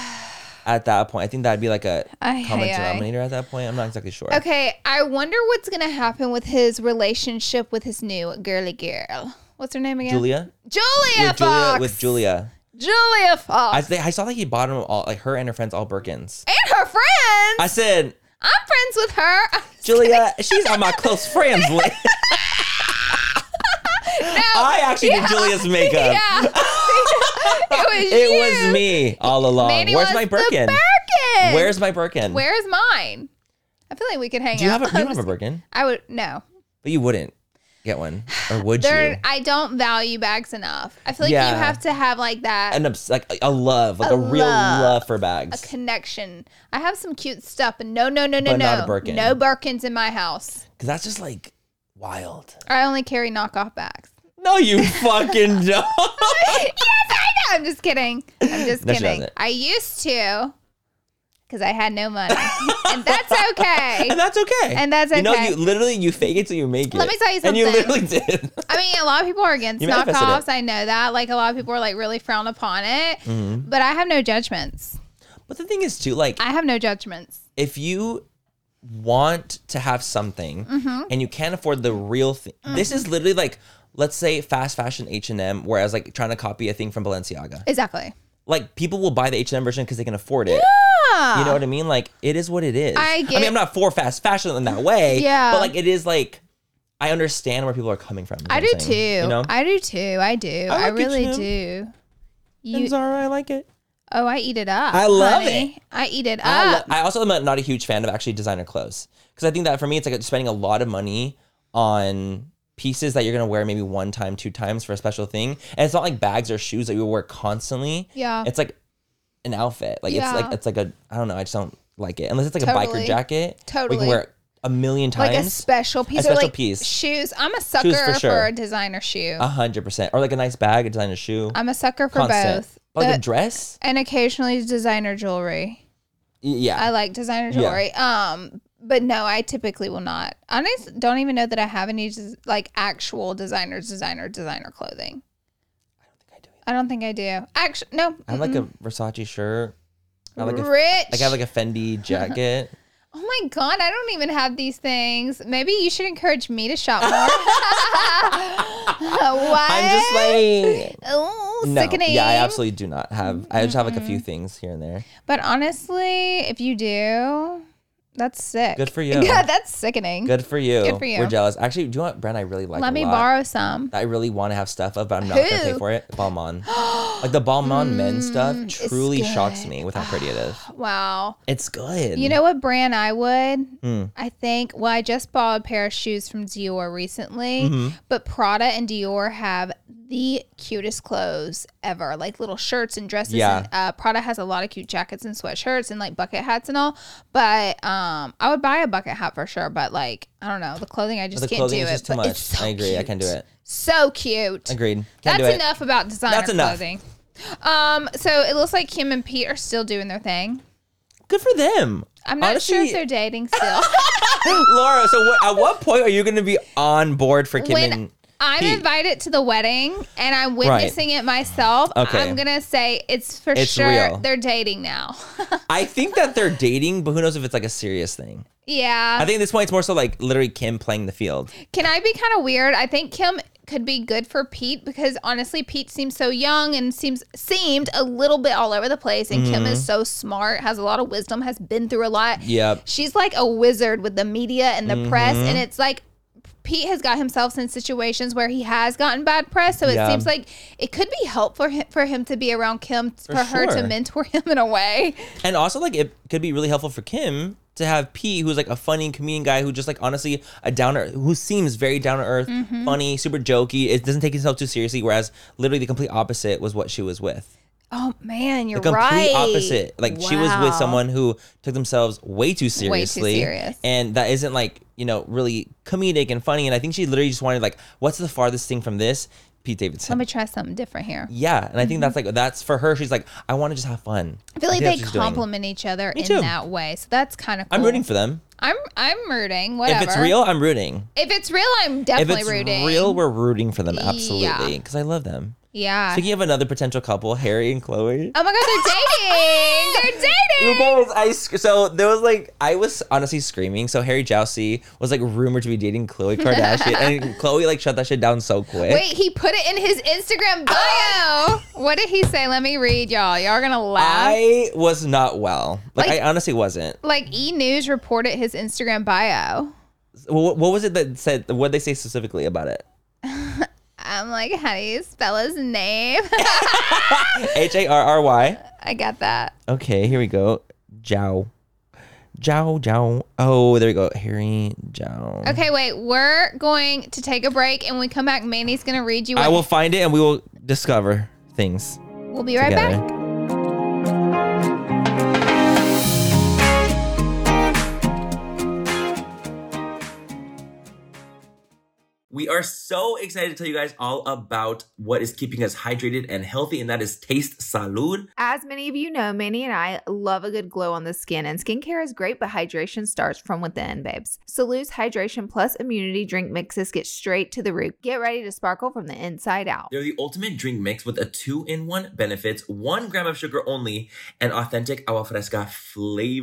At that point, I think that'd be like a Ay, common ay, ay. denominator at that point. I'm not exactly sure. Okay, I wonder what's going to happen with his relationship with his new girly girl. What's her name again? Julia? Julia With Julia, Fox. with Julia. Julia Fox. I, th- I saw that he bought them all, like her and her friends all Birkins. and her friends. I said, I'm friends with her. I'm just Julia, she's on my close friends list. I actually did Julia's makeup. Yeah. it was It you. was me all along. Manny Where's wants my the Birkin? Birkin. Where's my Birkin? Where's mine? I feel like we could hang Do you out. have a, you don't have a Birkin? I would no. But you wouldn't get one, or would There, you? I don't value bags enough. I feel like Yeah. you have to have like that An obs- like a love, like a, A real love. love for a bags. connection. I have some cute stuff, but no, no, no, no, But no, not a Birkin. no Birkins in my house. Because that's just like wild. I only carry knockoff bags. No, you fucking don't. Yes, I know. I'm just kidding. I'm just No, she kidding. doesn't. I used to, because I had no money, and that's okay. And that's okay. And that's You know, okay. you literally you fake it till you make it. Let me tell you And you something. literally did. I mean, a lot of people are against You manifested knockoffs. it. I know that. Like, a lot of people are like really frown upon it. Mm-hmm. But I have no judgments. But the thing is too, like, I have no judgments. if you want to have something Mm-hmm. and you can't afford the real thing, this is literally like, let's say fast fashion H and M, whereas like trying to copy a thing from Balenciaga. Exactly. Like people will buy the H and M version because they can afford it. Yeah. You know what I mean? Like it is what it is. I I get- mean, I'm not for fast fashion in that way. Yeah. But like it is like, I understand where people are coming from. you know I what do I'm too. saying? You know? I do too. I do. I, like really H and M. do. You, It's alright. I like it. oh, I eat it up. I love honey. it. I eat it I, lo- up. I also am not a huge fan of actually designer clothes because I think that for me it's like spending a lot of money on pieces that you're gonna wear maybe one time, two times for a special thing, and it's not like bags or shoes that you wear constantly. Yeah. It's like an outfit. Like Yeah. it's like it's like a I don't know. I just don't like it unless it's like a Totally. biker jacket. We Totally. can wear it a million times. Like a special piece A or special like piece. shoes. I'm a sucker for for, sure. a designer shoe. A hundred percent, or like a nice bag, a designer shoe. I'm a sucker for Constant. both. Like The- a dress. and occasionally designer jewelry. Y- Yeah. I like designer Yeah. jewelry. Um, but no, I typically will not. I just don't even know that I have any des- like actual designer, designer, designer clothing. I don't think I do. Actually, no. I have like a mm-mm. Versace shirt. I have like a, Rich. like I have like a Fendi jacket. Oh my God, I don't even have these things. Maybe you should encourage me to shop more. What? I'm just like Oh, no. sickening. Yeah, I absolutely do not have. I just have like a few things here and there. But honestly, if you do, that's sick. Good for you. Yeah, that's sickening. Good for you. Good for you. We're jealous. Actually, do you know what brand I really like? Let a me lot? borrow some. That I really want to have stuff of, but I'm not gonna pay Who? for it. Balmain. Like the Balmain men's stuff Mm, it's truly shocks good. me with how pretty it is. Wow. It's good. You know what brand I would? Hmm. I think, well, I just bought a pair of shoes from Dior recently, Mm-hmm. but Prada and Dior have the cutest clothes ever, like little shirts and dresses. Yeah. And, uh, Prada has a lot of cute jackets and sweatshirts and like bucket hats and all. But um, I would buy a bucket hat for sure. But like, I don't know, the clothing, I just the can't clothing do is it. just too but much. it's so I agree. I can't do cute. it. So cute. Agreed. Can't That's do it. enough about designer That's enough. clothing. Um, so it looks like Kim and Pete are still doing their thing. Good for them. I'm not Honestly, sure if they're dating still. Laura, so what, at what point are you going to be on board for Kim When and I'm Pete? invited to the wedding and I'm witnessing it myself, Okay. I'm gonna say it's for It's sure real. they're dating now. I think that they're dating, but who knows if it's like a serious thing. Yeah. I think at this point it's more so like literally Kim playing the field. Can I be kind of weird? I think Kim could be good for Pete because honestly, Pete seems so young and seems seemed a little bit all over the place, and Kim is so smart, has a lot of wisdom, has been through a lot. Yep. She's like a wizard with the media and the press, and it's like Pete has got himself in situations where he has gotten bad press, so it Yeah. seems like it could be helpful for him, for him to be around Kim, for, her to sure. mentor him in a way. And also like it could be really helpful for Kim to have Pete, who's like a funny comedian guy who just like honestly a downer who seems very down to earth, Mm-hmm. funny, super jokey. It doesn't take himself too seriously, whereas literally the complete opposite was what she was with. Oh man, you're The complete right. opposite. Like she was with Wow. someone who took themselves way too seriously. serious. And that isn't like, you know, really comedic and funny. And I think she literally just wanted like, what's the farthest thing from this? Pete Davidson. Let me try something different here. Yeah. And I think that's like, that's for her. She's like, I want to just have fun. I feel like think they that's what she's doing. complement each other in too. that way, so that's kind of cool. I'm rooting for them. I'm I'm rooting. Whatever. If it's real, I'm rooting. if it's real, I'm If definitely it's rooting. real, we're rooting for them. Yeah. Absolutely. Because I love them. yeah. Speaking of another potential couple, Harry and Chloe. Oh my god, they're dating. They're You dating. guys, I sc- so there was like I was honestly screaming. So Harry Jowsey was like rumored to be dating Khloe Kardashian, and Chloe like shut that shit down so quick. Wait, he put it in his Instagram bio. What did he say? Let me read, y'all. Y'all are gonna laugh. I was not well. Like, Like- I honestly wasn't. like E! News reported his Instagram bio. What, what was it that said? What did they say specifically about it? I'm like, how do you spell his name? H A R R Y. I got that. Okay, here we go. Jow. Jow, Jow. Oh, there we go. Harry Jow. Okay, wait. We're going to take a break, and when we come back, Manny's gonna read you. I what- will find it and we will discover things We'll be right together. back. We are so excited to tell you guys all about what is keeping us hydrated and healthy, and that is Taste Salud. As many of you know, Manny and I love a good glow on the skin, and skincare is great, but hydration starts from within, babes. Salud's Hydration Plus Immunity Drink Mixes get straight to the root. Get ready to sparkle from the inside out. They're the ultimate drink mix with a two-in-one benefits, one gram of sugar only, and authentic agua fresca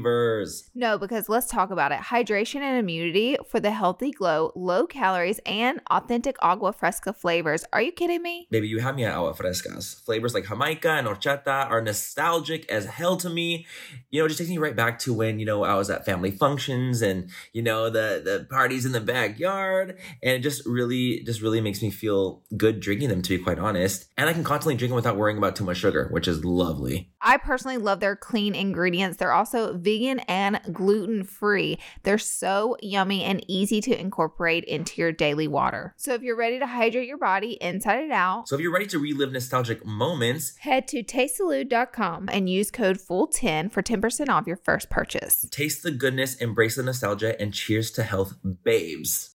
flavors. No, because let's talk about it. Hydration and immunity for the healthy glow, low calories, and and authentic agua fresca flavors. Are you kidding me? Baby, you have me at agua frescas. Flavors like Jamaica and horchata are nostalgic as hell to me. You know, it just takes me right back to when, you know, I was at family functions and, you know, the, the parties in the backyard. And it just really, just really makes me feel good drinking them, to be quite honest. And I can constantly drink them without worrying about too much sugar, which is lovely. I personally love their clean ingredients. They're also vegan and gluten-free. They're so yummy and easy to incorporate into your daily water. So if you're ready to hydrate your body inside and out, So if you're ready to relive nostalgic moments, head to taste salud dot com and use code F U L ten for ten percent off your first purchase. taste the goodness, embrace the nostalgia, and cheers to health, babes.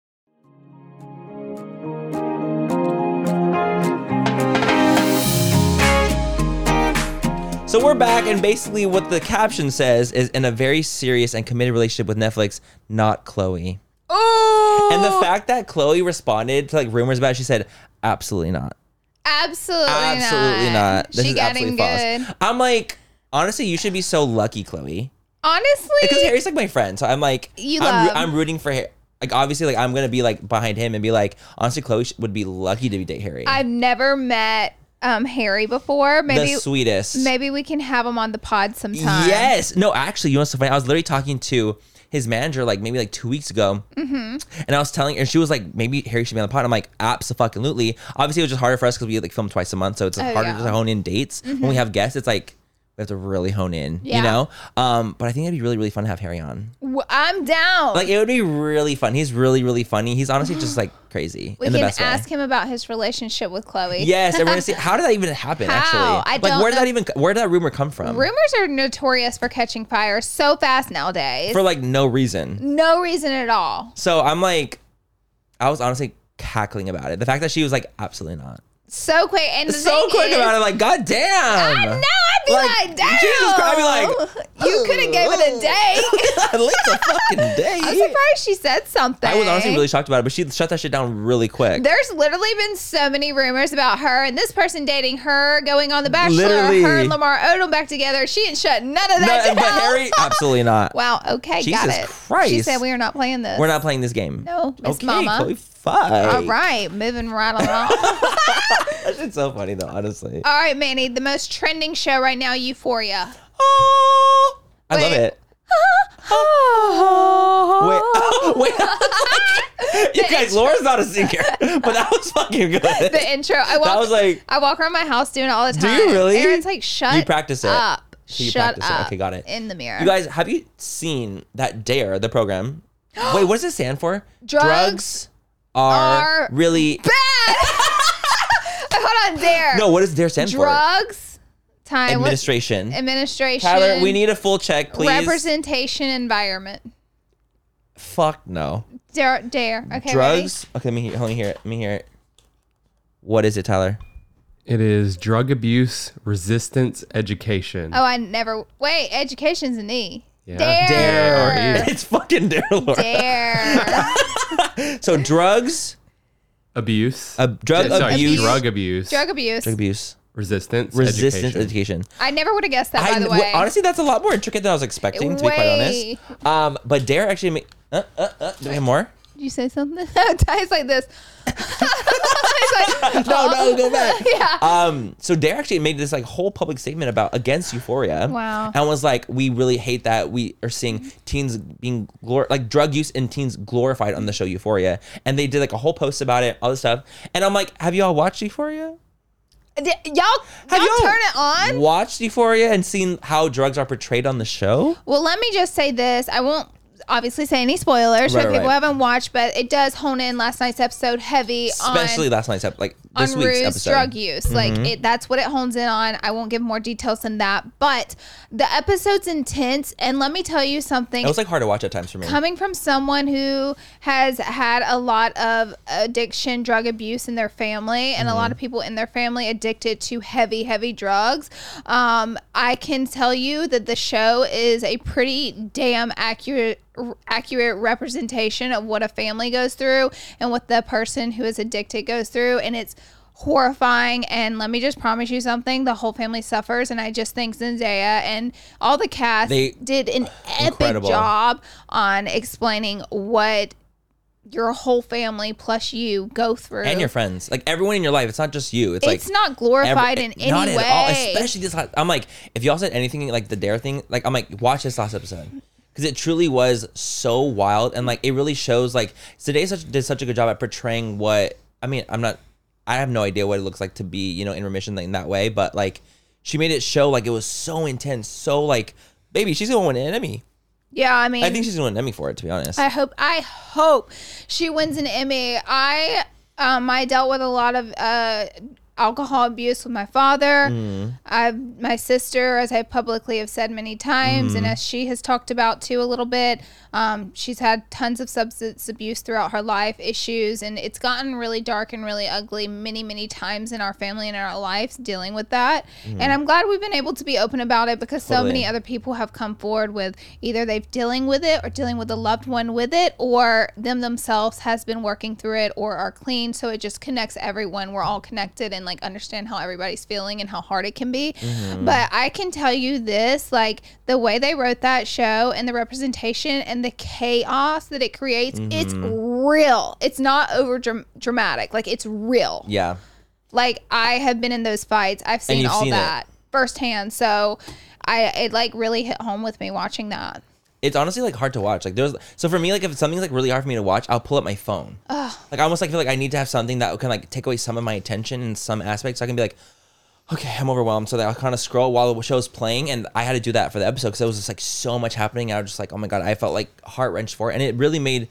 So we're back, and basically what the caption says is in a very serious and committed relationship with Netflix, not Chloe. Oh, And the fact that Chloe responded to like rumors about it, she said, absolutely not. absolutely, Absolutely not. This she is got absolutely in false. good. I'm like, honestly, you should be so lucky, Chloe. Honestly, Because Harry's like my friend. So I'm like, You I'm, love- I'm rooting for Harry. Like, obviously, like I'm going to be like behind him and be like, honestly, Chloe sh- would be lucky to date Harry. I've never met um Harry before. Maybe the sweetest. maybe we can have him on the pod sometime. Yes. No, actually, you know what's so funny? I was literally talking to his manager like maybe like two weeks ago. Mm-hmm. And I was telling her, and she was like, maybe Harry should be on the pod. I'm like, absolutely. Obviously, it was just harder for us because we like film twice a month. So it's Oh, harder yeah. to hone in dates. When we have guests, it's like, we have to really hone in, Yeah. you know? Um, but I think it'd be really, really fun to have Harry on. W- I'm down. Like, it would be really fun. He's really, really funny. He's honestly just like crazy we in the can best ask way. him about his relationship with Chloe. Yes, and we're gonna see how did that even happen. How? Actually, I like, don't where did know. that even? Where did that rumor come from? Rumors are notorious for catching fire so fast nowadays. For like no reason. no reason at all. So I'm like, I was honestly cackling about it. The fact that she was like, absolutely not. So quick. And the So thing quick is, about it, like, god damn. I know. I'd be Like, like, damn. Jesus Christ, I'd be like, you could have gave it a day. At least a fucking day. I'm surprised she said something. I was honestly really shocked about it, but she shut that shit down really quick. There's literally been so many rumors about her and this person dating her, going on The Bachelor, Literally. her and Lamar Odom back together. She ain't shut none of No, that but down. Harry, absolutely not. Wow. Okay. Jesus got it. Christ. She said we are not playing this. We're not playing this game. No, Miss okay, Mama. Chloe, fuck. All right. Moving right along. It's so funny though, honestly. All right, Manny. The most trending show right now, Euphoria. Oh, I love Wait. it. Wait, wait. You guys, Laura's not a singer, but that was fucking good. The intro. I walk, That was like, I walk around my house doing it all the Do time. you really? Aaron's like, shut You practice it. up. So you Shut practice it. up. Okay, got it. In the mirror. you guys, have you seen that DARE, the program? Wait, what does it stand for? Drugs are, are really bad. Hold on, dare. no. What does DARE stand Drugs. Time. what- Administration. Administration. Tyler, we need a full check, please. Representation environment. Fuck no. Dare. Dare. Okay. Drugs. Okay, let me hear, let me hear it. Let me hear it. What is it, Tyler? It is drug abuse resistance education. Ready? Oh, I never. Wait. Education's an E. Yeah. Dare. Dare. It's fucking DARE, Laura. Dare. So drugs, Abuse. uh, drug Sorry, abuse, Drug abuse. Drug abuse. drug abuse, resistance. resistance education. education. I never would have guessed that, by I, the way. honestly, that's a lot more intricate than I was expecting, to be quite Way. honest. Um, but DARE actually made. Uh, uh, uh, do we have more? Did you say something? Ty's like this. He's like, No, no, go back. yeah. Um, so DARE actually made this like whole public statement about against Euphoria. Wow. And was like, we really hate that we are seeing teens being glor- like drug use and teens glorified on the show Euphoria. And they did like a whole post about it, all this stuff. And I'm like, have y'all watched Euphoria? D- y'all, Have y'all turn it on. Watched Euphoria and seen how drugs are portrayed on the show? Well, let me just say this. I won't obviously say any spoilers Right, for right, people right. who haven't watched, but it does hone in last night's episode heavy Especially on last night's episode, like this on week's Rue's episode. drug use. Like it, that's what it hones in on. I won't give more details than that, but the episode's intense. And let me tell you something. It was like hard to watch at times for me. Coming from someone who has had a lot of addiction, drug abuse in their family, and a lot of people in their family addicted to heavy, heavy drugs, um, I can tell you that the show is a pretty damn accurate accurate representation of what a family goes through and what the person who is addicted goes through, and it's horrifying. And let me just promise you something, the whole family suffers, and I just think Zendaya and all the cast They- did an epic Incredible. job on explaining what your whole family plus you go through. And your friends. Like everyone in your life. It's not just you. It's, It's like not glorified every- in any not way. at all. Especially this last, I'm like, if y'all said anything like the Dare thing, like I'm like, watch this last episode. Because it truly was so wild. And like it really shows like today such did such a good job at portraying what I mean, I'm not I have no idea what it looks like to be, you know, in remission in that way. But like she made it show like it was so intense, so like, baby, she's gonna win an Emmy. Yeah, I mean, I think she's gonna win an Emmy for it, to be honest. I hope I hope she wins an Emmy. I um I dealt with a lot of uh alcohol abuse with my father. Mm. I've my sister, as I publicly have said many times, Mm. and as she has talked about too a little bit. Um, she's had tons of substance abuse throughout her life, issues, and it's gotten really dark and really ugly many, many times in our family and in our lives dealing with that. Mm. And I'm glad we've been able to be open about it because so Totally. many other people have come forward with either they've dealing with it or dealing with a loved one with it, or them themselves has been working through it or are clean. So it just connects everyone. We're all connected and like understand how everybody's feeling and how hard it can be. Mm-hmm. But I can tell you this, like the way they wrote that show and the representation and the chaos that it creates, it's real. It's not over dram- dramatic. Like it's real. Yeah. Like I have been in those fights. I've seen you've all seen it. that firsthand. So I it like really hit home with me watching that. It's honestly like hard to watch. Like there's so for me, like if something's like really hard for me to watch, I'll pull up my phone. Like I almost like feel like I need to have something that can like take away some of my attention in some aspects. So I can be like, okay, I'm overwhelmed. So that I'll kind of scroll while the show's playing, and I had to do that for the episode because there was just like so much happening. I was just like, oh my god, I felt like heart wrenched for it, and it really made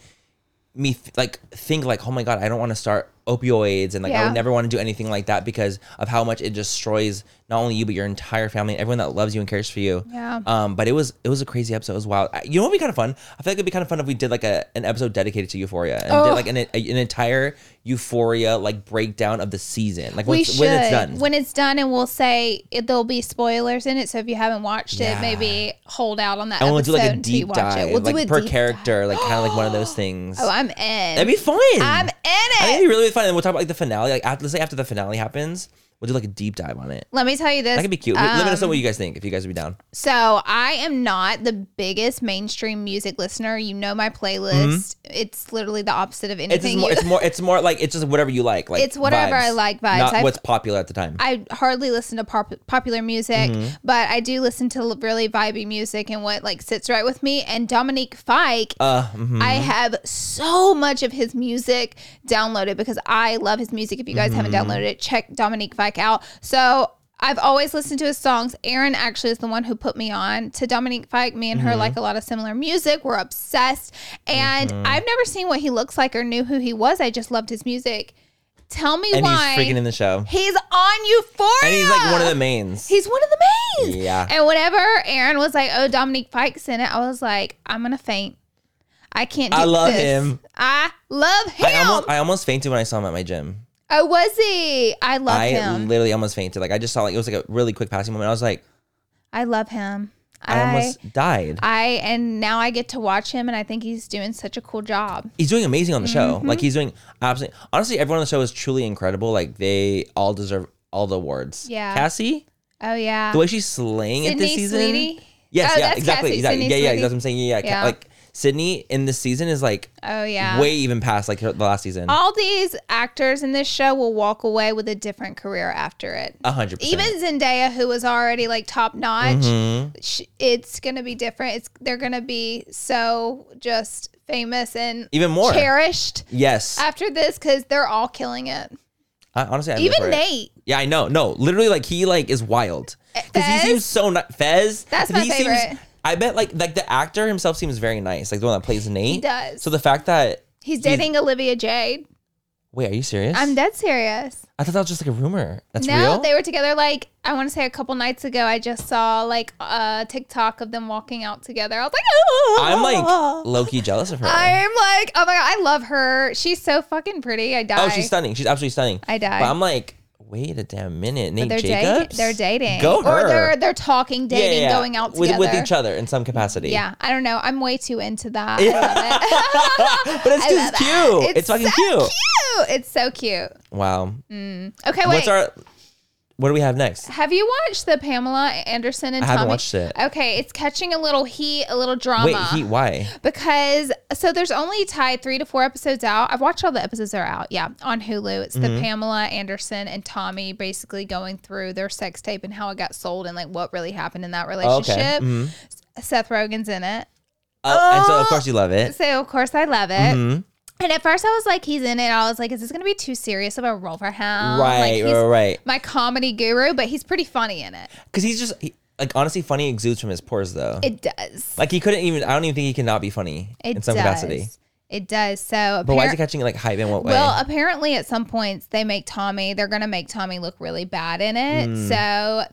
me th- like think like, oh my god, I don't want to start opioids, and like I Yeah. would never want to do anything like that because of how much it destroys not only you but your entire family, everyone that loves you and cares for you. Yeah. Um, but it was it was a crazy episode. It was wild. You know what would be kind of fun? I feel like it'd be kind of fun if we did like a an episode dedicated to Euphoria and Oh. did like an, a, an entire Euphoria like breakdown of the season. Like when, We it's, should when it's done. when it's done, and we'll say it, there'll be spoilers in it. So if you haven't watched Yeah. it, maybe hold out on that and we'll episode do like a until you deep watch dive, it. We'll like do a per deep character, dive. like kind of like one of those things. Oh, I'm in. That'd be fun. I'm in I think it'd it. be really fun. And we'll talk about like the finale. Like after, let's say after the finale happens, we'll do like a deep dive on it. Let me tell you this. That could be cute. Let us know Um, what you guys think if you guys would be down. So I am not the biggest mainstream music listener. You know my playlist. It's literally the opposite of Mm-hmm. It's anything. just more. you- It's more. It's more like it's just whatever you like. Like It's whatever I like vibes. Not I've- what's popular at the time. I hardly listen to pop- popular music, Mm-hmm. but I do listen to l- really vibey music and what like sits right with me. And Dominique Fike, uh, mhm. I have so much of his music downloaded because I love his music. If you guys haven't Mm-hmm. downloaded it, check Dominique Fike out. So I've always listened to his songs. Aaron actually is the one who put me on to Dominique Fike. Me and Mm-hmm. her like a lot of similar music. We're obsessed. And I've never seen what he looks like or knew who he was. I just loved his music. Tell me and why he's freaking in the show. he's on Euphoria. And he's like one of the mains. He's one of the mains. Yeah. And whenever Aaron was like, "Oh, Dominique Fike's in it," I was like, "I'm gonna faint. I can't do I love this. him. I love him." I almost, I almost fainted when I saw him at my gym. oh, was he? I love I him. literally almost fainted. Like I just saw like it was like a really quick passing moment. I was like, I love him. I, almost died. I and now I get to watch him, and I think he's doing such a cool job. He's doing amazing on the show. Mm-hmm. Like he's doing absolutely. Honestly, everyone on the show is truly incredible. Like they all deserve all the awards. Yeah. Cassie, Oh yeah. the way she's slaying it this Sydney season. Sweetie? Yes, Oh, yeah, that's exactly, Cassie, exactly. Sydney yeah, yeah, Sweetie. that's what I'm saying. Yeah, yeah. Yeah. Like Sydney in this season is like Oh yeah. way even past like her, the last season. All these actors in this show will walk away with a different career after it. A hundred percent. Even Zendaya, who was already like top notch, Mm-hmm. sh- it's gonna be different. It's they're gonna be so just famous and Even more. cherished Yes. after this because they're all killing it. I, honestly, I live Even for it. Nate. Yeah, I know. No, literally, like he like is wild because he Fez? seems so not Fez. That's my he favorite. Seems, I bet like like the actor himself seems very nice, like the one that plays Nate. He does. So the fact that He's dating Olivia Jade. wait, are you serious? I'm dead serious. I thought that was just like a rumor. That's no, real. they were together like I want to say a couple nights ago. I just saw like a TikTok of them walking out together. I was like, oh, I'm like low key jealous of her. I'm like, oh my god, I love her. She's so fucking pretty. I die. oh, she's stunning. She's absolutely stunning. I die. But I'm like, wait a damn minute, Nate they're Jacobs. dating. They're dating. Go her. Or they're they're talking, Yeah, dating, yeah, yeah. going out with, together with each other in some capacity. Yeah, I don't know. I'm way too into that. I love it. But it's I just love cute. it. It's, fucking so cute. cute. It's so cute. Wow. Okay, wait. What's our what do we have next? Have you watched the Pamela Anderson and I Tommy? haven't watched it. Okay, it's catching a little heat, a little drama. Wait, Heat, why? Because, so there's only tied three to four episodes out. I've watched all the episodes that are out, yeah, on Hulu. It's Mm-hmm. the Pamela Anderson and Tommy basically going through their sex tape and how it got sold and like what really happened in that relationship. Mm-hmm. Seth Rogen's in it. Oh, and so of course you love it. So, of course, I love it. Mm-hmm. And at first I was like, he's in it. I was like, is this going to be too serious of a role for him? Right, like, he's right, right. my comedy guru, but he's pretty funny in it. Because he's just, he, like, honestly, funny exudes from his pores, though. It does. Like, he couldn't even, I don't even think he cannot be funny It in some does. capacity. It does. So, But why is appar- he catching, like, hype in what way? well, apparently at some points they make Tommy, they're going to make Tommy look really bad in it. Mm. So,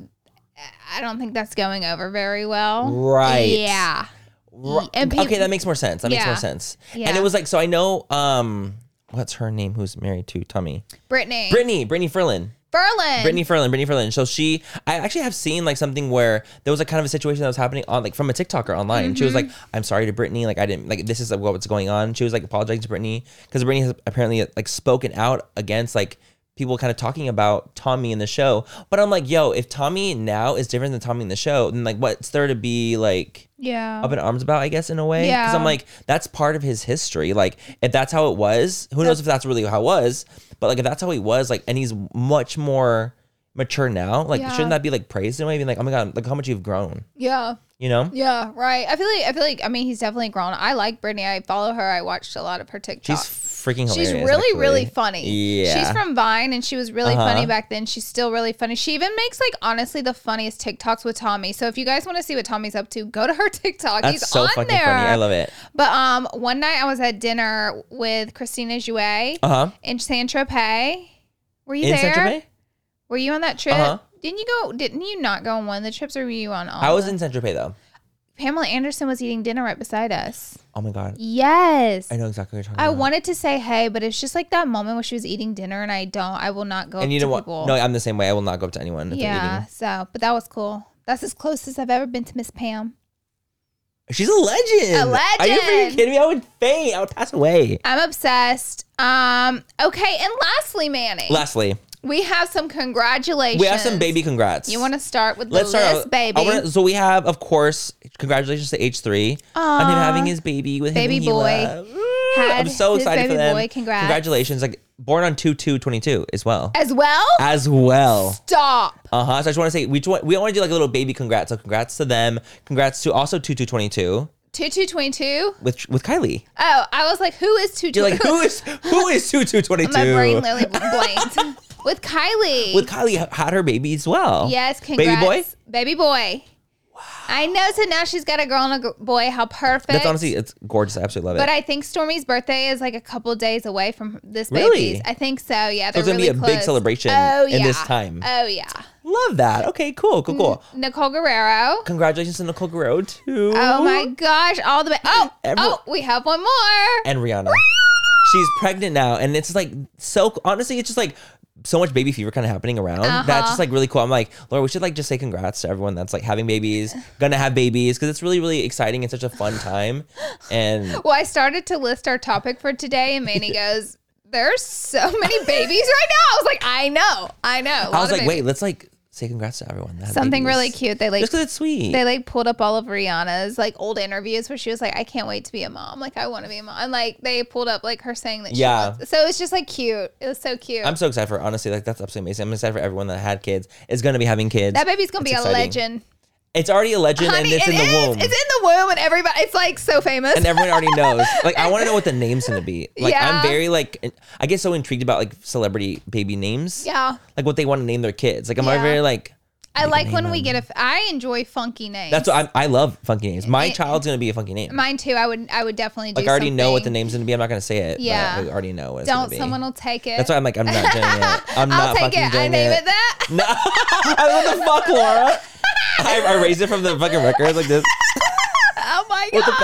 I don't think that's going over very well. Right. Yeah. Ri- and people- okay, that makes more sense. That makes Yeah. more sense. Yeah. And it was like, so I know, um, what's her name who's married to Tommy? Brittany. Brittany, Brittany Ferlin. Ferlin. Brittany Ferlin, Brittany Ferlin. So she, I actually have seen like something where there was like kind of a situation that was happening on like from a TikToker online. She was Mm-hmm. like, "I'm sorry to Brittany, like I didn't like this is like, what's going on." She was like apologizing to Brittany because Brittany has apparently like spoken out against like people kind of talking about Tommy in the show. But I'm like, yo, if Tommy now is different than Tommy in the show, then like what's there to be like Yeah. up in arms about, I guess, in a way? Because Yeah. I'm like, that's part of his history. Like, if that's how it was, who knows if that's really how it was? But like, if that's how he was, like, and he's much more mature now, like, Yeah. shouldn't that be like praised in a way? Being like, oh my god, look how much you've grown. Yeah. You know? Yeah, right. I feel like I feel like I mean he's definitely grown. I like Brittany. I follow her. I watched a lot of her TikToks. She's freaking hilarious. She's really, actually. really funny. Yeah. She's from Vine and she was really Uh-huh. funny back then. She's still really funny. She even makes like honestly the funniest TikToks with Tommy. So if you guys want to see what Tommy's up to, go to her TikTok. That's He's so on fucking there. funny. I love it. But um one night I was at dinner with Christina Jouet Uh huh. in Saint Tropez. Were you In there? Saint Tropez? Were you on that trip? Uh-huh. Didn't you go didn't you not go on one of the trips or were you on all I of was them? in Saint Tropez though. Pamela Anderson was eating dinner right beside us. Oh my god. Yes. I know exactly what you're talking I about. wanted to say hey, but it's just like that moment where she was eating dinner and I don't, I will not go And up you to know what? people. No, I'm the same way. I will not go up to anyone if they're yeah, eating. so, but that was cool. That's as close as I've ever been to Miss Pam. She's a legend. A Are you freaking legend. kidding me? I would faint. I would pass away. I'm obsessed. Um, okay, and lastly, Manny, Lastly, we have some congratulations. we have some baby congrats. You want to start with the Let's start list, out- baby? I wanna- so we have, of course, congratulations to H three on him Aw. having his baby with Baby him and boy. Gila. Had I'm so his excited for baby them. boy. Congrats. Congratulations. Like born on two two twenty-two as well. As well? As well. Stop. Uh huh. So I just want to say we just want, we want to do like a little baby congrats. So congrats to them. Congrats to also two two twenty-two two two twenty-two? with with Kylie. Oh, I was like, who is two two? You're like who is who is two two twenty-two? My brain literally blanked. With Kylie. With Kylie had her baby as well. Yes, congrats. Baby boy. Baby boy. Wow. I know. So now she's got a girl and a gr- boy. How perfect. That's honestly it's gorgeous. I absolutely love it. But I think Stormy's birthday is like a couple days away from this Really? baby's. I think so. Yeah, So they're it's gonna really be a big close. celebration oh, in yeah. this time. Oh yeah. Love that. Okay, cool, cool, cool. Nicole Guerrero. Congratulations to Nicole Guerrero too. Oh my gosh! All the ba- oh Every- oh we have one more. And Rihanna. She's pregnant now, and it's like so. Honestly, it's just like so much baby fever kind of happening around. Uh-huh. That's just like really cool. I'm like, Laura, we should like just say congrats to everyone that's like having babies, gonna have babies, because it's really, really exciting. It's such a fun time, and Well, I started to list our topic for today, and Manny goes, "There's so many babies right now." I was like, "I know, I know." A I was lot of like, wait, babies. let's like say congrats to everyone. That had Something babies. really cute. They like just because it's sweet. they like pulled up all of Rihanna's like old interviews where she was like, I can't wait to be a mom. Like, I want to be a mom. And like they pulled up like her saying that she Yeah. wants. So it's just like cute. It was so cute. I'm so excited for honestly, like that's absolutely amazing. I'm excited for everyone that had kids is gonna be having kids. that baby's gonna It's be exciting. a legend. It's already a legend, Honey, and it's it in the is. womb. It's in the womb and everybody, it's like so famous. And everyone already knows. Like, I want to know what the name's gonna be. Like, Yeah. I'm very like, I get so intrigued about like celebrity baby names. yeah. Like what they want to name their kids. Like, I'm Yeah. very like. I make a like name when on we them. get a, f- I enjoy funky names. That's what I, I love funky names. My It- child's gonna be a funky name. Mine too. I would, I would definitely do Like, I already know what the something. name's gonna be. I'm not gonna say it. Yeah. But I already know what it's gonna Don't, be. someone will take it. That's why I'm like, I'm not doing it. I'm I'll not take fucking it. doing I name it, that. No, I what the fuck, Laura? I, I raised it from the fucking record like this. Oh my With the God.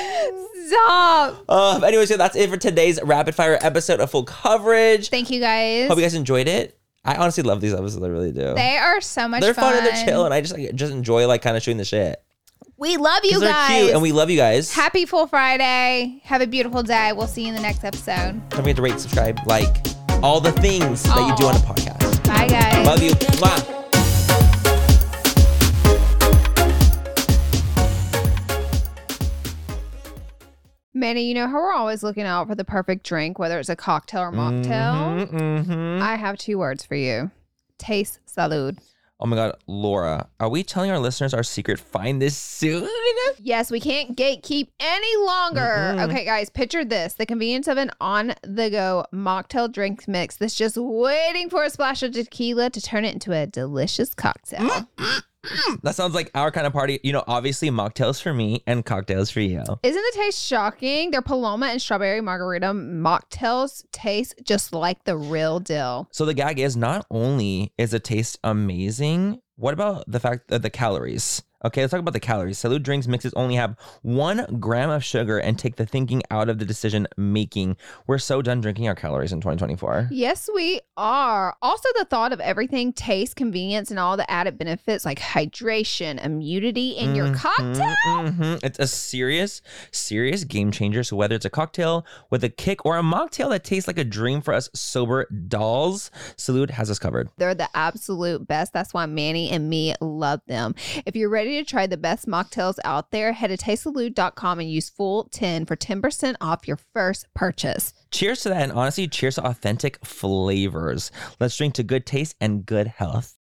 pen. Stop. Uh, anyway, so that's it for today's rapid fire episode of Full Coverage. Thank you guys. Hope you guys enjoyed it. I honestly love these episodes. I really do. They are so much They're fun. fun and they're chill, and I just like just enjoy like kind of shooting the shit. We love you 'Cause they're guys. cute, and we love you guys. Happy Full Friday. Have a beautiful day. We'll see you in the next episode. Don't forget to rate, subscribe, like all the things that you do on a podcast. Bye, guys. Love you. Mwah. Manny, you know how we're always looking out for the perfect drink, whether it's a cocktail or mocktail? Mm-hmm, mm-hmm. I have two words for you. Taste salud. Oh my God, Laura, are we telling our listeners our secret? Find this soon. Yes, we can't gatekeep any longer. Mm-mm. Okay, guys, picture this. The convenience of an on-the-go mocktail drink mix that's just waiting for a splash of tequila to turn it into a delicious cocktail. That sounds like our kind of party. You know, obviously mocktails for me and cocktails for you. Isn't the taste shocking? Their Paloma and Strawberry Margarita mocktails taste just like the real deal. So the gag is, not only is the taste amazing, what about the fact that the calories? Okay, let's talk about the calories. Salud drinks mixes only have one gram of sugar and take the thinking out of the decision making. We're so done drinking our calories in twenty twenty-four. Yes, we are. Also, the thought of everything, taste, convenience, and all the added benefits like hydration, immunity in your cocktail. Mm-hmm. It's a serious, serious game changer. So whether it's a cocktail with a kick or a mocktail that tastes like a dream for us sober dolls, Salud has us covered. They're the absolute best. That's why Manny and me love them. If you're ready to try the best mocktails out there, head to taste salud dot com and use full ten for ten percent off your first purchase. Cheers to that. And honestly, cheers to authentic flavors. Let's drink to good taste and good health.